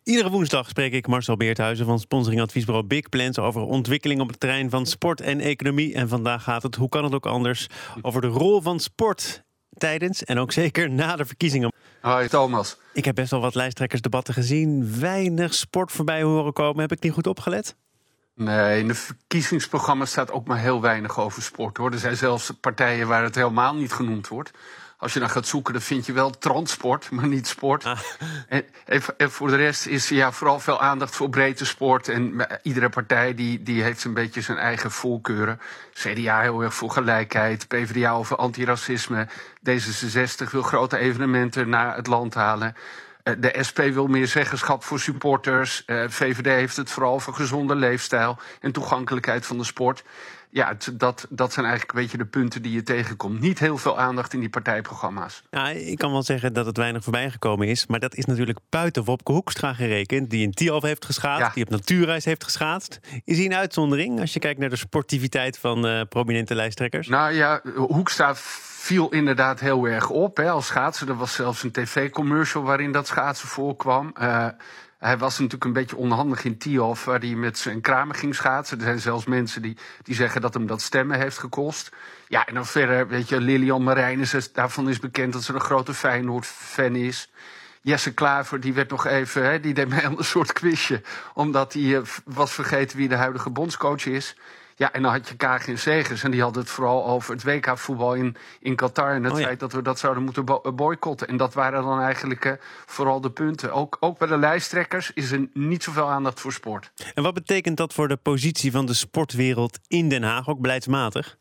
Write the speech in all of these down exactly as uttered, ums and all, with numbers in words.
Iedere woensdag spreek ik Marcel Beerthuizen van sponsoringadviesbureau Big Plans over ontwikkeling op het terrein van sport en economie. En vandaag gaat het, hoe kan het ook anders, over de rol van sport tijdens en ook zeker na de verkiezingen. Hoi Thomas. Ik heb best wel wat lijsttrekkersdebatten gezien. Weinig sport voorbij horen komen. Heb ik niet goed opgelet? Nee, in de verkiezingsprogramma's staat ook maar heel weinig over sport, hoor. Er zijn zelfs partijen waar het helemaal niet genoemd wordt. Als je dan gaat zoeken, dan vind je wel transport, maar niet sport. Ah. En, en voor de rest is ja, vooral veel aandacht voor breedte sport. En iedere partij die, die heeft een beetje zijn eigen voorkeuren. C D A heel erg voor gelijkheid, P v d A over antiracisme. D zesenzestig wil grote evenementen naar het land halen. De S P wil meer zeggenschap voor supporters. V V D heeft het vooral voor gezonde leefstijl en toegankelijkheid van de sport. Ja, dat, dat zijn eigenlijk een beetje de punten die je tegenkomt. Niet heel veel aandacht in die partijprogramma's. Ja, ik kan wel zeggen dat het weinig voorbij gekomen is. Maar dat is natuurlijk buiten Wopke Hoekstra gerekend. Die in Tialf heeft geschaatst, ja. die op natuurreis heeft geschaatst. Is hij een uitzondering als je kijkt naar de sportiviteit van uh, prominente lijsttrekkers? Nou ja, Hoekstra viel inderdaad heel erg op hè, als schaatser. Er was zelfs een tv-commercial waarin dat schaatsen voorkwam. Uh, Hij was natuurlijk een beetje onhandig in Tialf, waar hij met zijn kramen ging schaatsen. Er zijn zelfs mensen die, die zeggen dat hem dat stemmen heeft gekost. Ja, en dan verder, weet je, Lilian Marijnissen, daarvan is bekend dat ze een grote Feyenoord-fan is. Jesse Klaver, die werd nog even, hè, die deed mee aan een soort quizje, omdat hij uh, was vergeten wie de huidige bondscoach is. Ja, en dan had je Kaagin Segers en die had het vooral over het W K-voetbal in, in Qatar. En het oh ja. feit dat we dat zouden moeten bo- boycotten. En dat waren dan eigenlijk uh, vooral de punten. Ook, ook bij de lijsttrekkers is er niet zoveel aandacht voor sport. En wat betekent dat voor de positie van de sportwereld in Den Haag, ook beleidsmatig?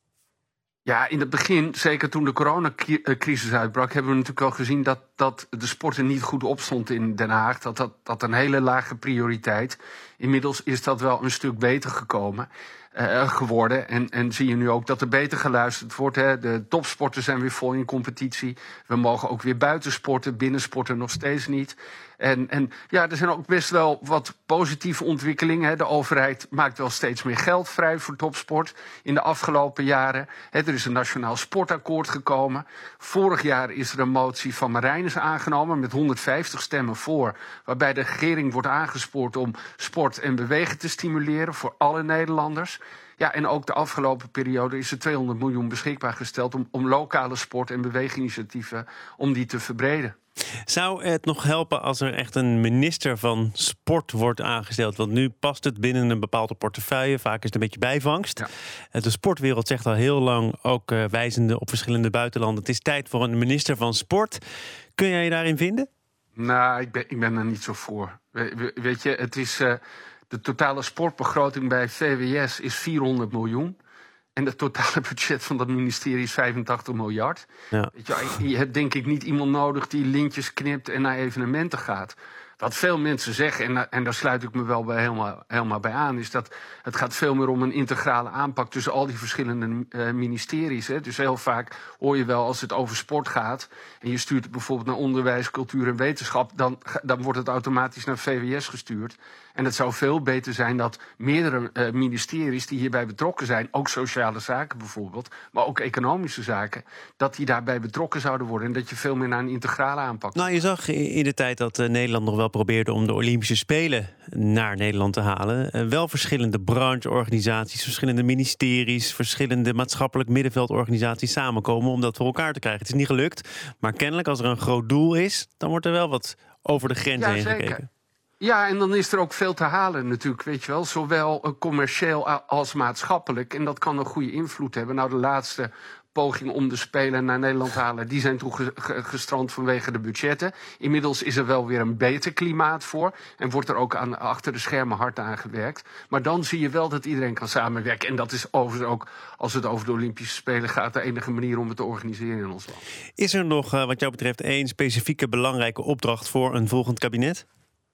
Ja, in het begin, zeker toen de coronacrisis uitbrak, hebben we natuurlijk al gezien dat, dat de sport er niet goed op stond in Den Haag. Dat dat, dat een hele lage prioriteit. Inmiddels is dat wel een stuk beter gekomen. Uh, geworden. En, en zie je nu ook dat er beter geluisterd wordt. Hè. De topsporters zijn weer vol in competitie. We mogen ook weer buiten sporten, binnen sporten nog steeds niet. En, en ja, er zijn ook best wel wat positieve ontwikkelingen. Hè. De overheid maakt wel steeds meer geld vrij voor topsport in de afgelopen jaren. Hè, er is een nationaal sportakkoord gekomen. Vorig jaar is er een motie van Marijnissen aangenomen met honderdvijftig stemmen voor, waarbij de regering wordt aangespoord om sport en bewegen te stimuleren voor alle Nederlanders. Ja, en ook de afgelopen periode is er tweehonderd miljoen beschikbaar gesteld om, om lokale sport- en beweeginitiatieven om die te verbreden. Zou het nog helpen als er echt een minister van sport wordt aangesteld? Want nu past het binnen een bepaalde portefeuille. Vaak is het een beetje bijvangst. Ja. De sportwereld zegt al heel lang, ook uh, wijzende op verschillende buitenlanden, het is tijd voor een minister van sport. Kun jij je daarin vinden? Nou, ik ben, ik ben er niet zo voor. We, weet je, het is uh, de totale sportbegroting bij V W S is vierhonderd miljoen. En het totale budget van dat ministerie is vijfentachtig miljard. Ja. Weet je, je hebt denk ik niet iemand nodig die lintjes knipt en naar evenementen gaat. Wat veel mensen zeggen, en, en daar sluit ik me wel bij helemaal, helemaal bij aan, is dat het gaat veel meer om een integrale aanpak tussen al die verschillende uh, ministeries. Hè. Dus heel vaak hoor je wel als het over sport gaat en je stuurt het bijvoorbeeld naar onderwijs, cultuur en wetenschap, dan, dan wordt het automatisch naar V W S gestuurd. En het zou veel beter zijn dat meerdere uh, ministeries die hierbij betrokken zijn, ook sociale zaken bijvoorbeeld, maar ook economische zaken, dat die daarbij betrokken zouden worden en dat je veel meer naar een integrale aanpak. Nou, je zag in de tijd dat uh, Nederland nog wel probeerde om de Olympische Spelen naar Nederland te halen, uh, wel verschillende brancheorganisaties, verschillende ministeries, verschillende maatschappelijk middenveldorganisaties samenkomen om dat voor elkaar te krijgen. Het is niet gelukt, maar kennelijk als er een groot doel is, dan wordt er wel wat over de grens ja, heen zeker. gekeken. Ja, en dan is er ook veel te halen natuurlijk, weet je wel. Zowel commercieel als maatschappelijk. En dat kan een goede invloed hebben. Nou, de laatste pogingen om de Spelen naar Nederland te halen, die zijn toen gestrand vanwege de budgetten. Inmiddels is er wel weer een beter klimaat voor. En wordt er ook aan, achter de schermen hard aan gewerkt. Maar dan zie je wel dat iedereen kan samenwerken. En dat is overigens ook, als het over de Olympische Spelen gaat, de enige manier om het te organiseren in ons land. Is er nog, wat jou betreft, één specifieke belangrijke opdracht voor een volgend kabinet?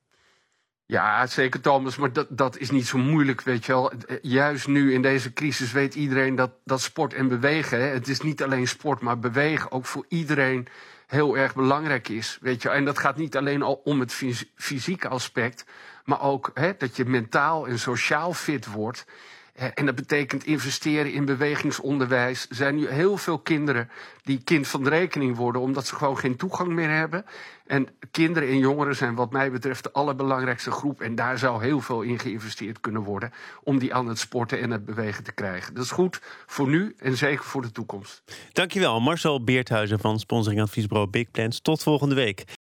Ja, zeker Thomas, maar dat, dat is niet zo moeilijk, weet je wel. Juist nu in deze crisis weet iedereen dat, dat sport en bewegen, hè, het is niet alleen sport, maar bewegen ook voor iedereen heel erg belangrijk is, weet je. En dat gaat niet alleen al om het fysieke aspect, maar ook hè, dat je mentaal en sociaal fit wordt. En dat betekent investeren in bewegingsonderwijs. Er zijn nu heel veel kinderen die kind van de rekening worden, omdat ze gewoon geen toegang meer hebben. En kinderen en jongeren zijn wat mij betreft de allerbelangrijkste groep. En daar zou heel veel in geïnvesteerd kunnen worden om die aan het sporten en het bewegen te krijgen. Dat is goed voor nu en zeker voor de toekomst. Dankjewel, Marcel Beerthuizen van sponsoringadviesbureau Big Plans. Tot volgende week.